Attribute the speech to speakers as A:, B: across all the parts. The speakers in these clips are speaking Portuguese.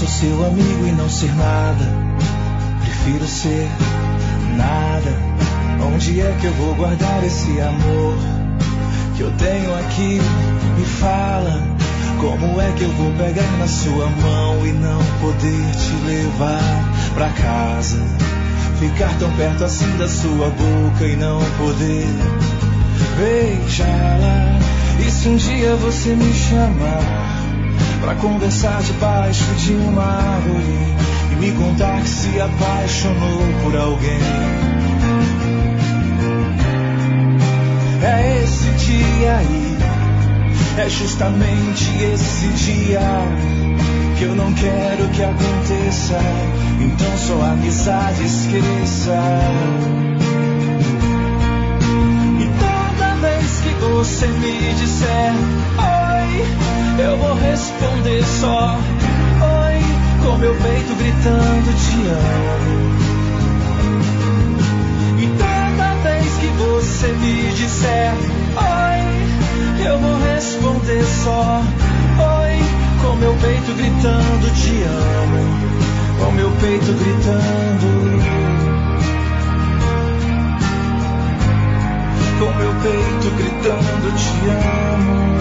A: sou seu amigo e não ser nada. Prefiro ser nada. Onde é que eu vou guardar esse amor que eu tenho aqui? Me fala, como é que eu vou pegar na sua mão e não poder te levar pra casa? Ficar tão perto assim da sua boca e não poder beijá-la. E se um dia você me chamar pra conversar debaixo de uma árvore e me contar que se apaixonou por alguém, é esse dia aí, é justamente esse dia que eu não quero que aconteça. Então só a amizade esqueça. E toda vez que você me disser oi, eu vou responder só oi, com meu peito gritando te amo. E toda vez que você me disser oi, eu vou responder só oi, com meu peito gritando te amo. Com meu peito gritando, com meu peito gritando te amo.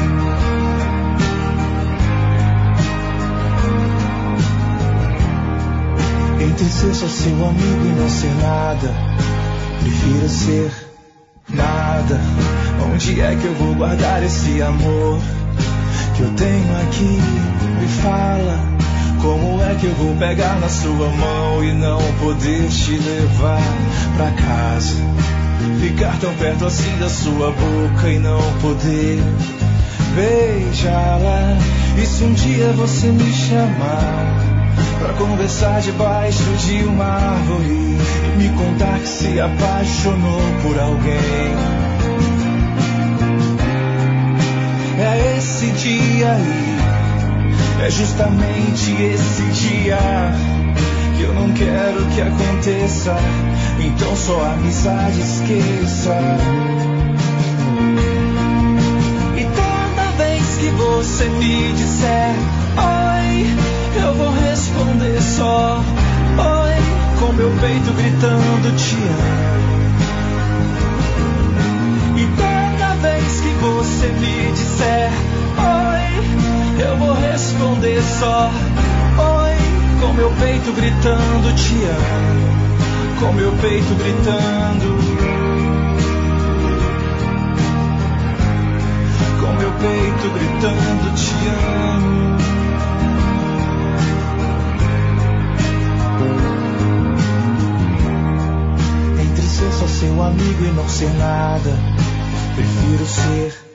A: Entre ser só seu amigo e não ser nada, prefiro ser nada. Onde é que eu vou guardar esse amor que eu tenho aqui? Me fala, como é que eu vou pegar na sua mão e não poder te levar pra casa? Ficar tão perto assim da sua boca e não poder beijá-la. E se um dia você me chamar pra conversar debaixo de uma árvore e me contar que se apaixonou por alguém, é esse dia aí, é justamente esse dia que eu não quero que aconteça. Então só a amizade esqueça. E toda vez que você me disser oi, eu vou responder só oi, com meu peito gritando te amo. E toda vez que você me disser oi, eu vou responder só oi, com meu peito gritando te amo. Com meu peito gritando, com meu peito gritando te amo. Entre ser só seu amigo e não ser nada, prefiro ser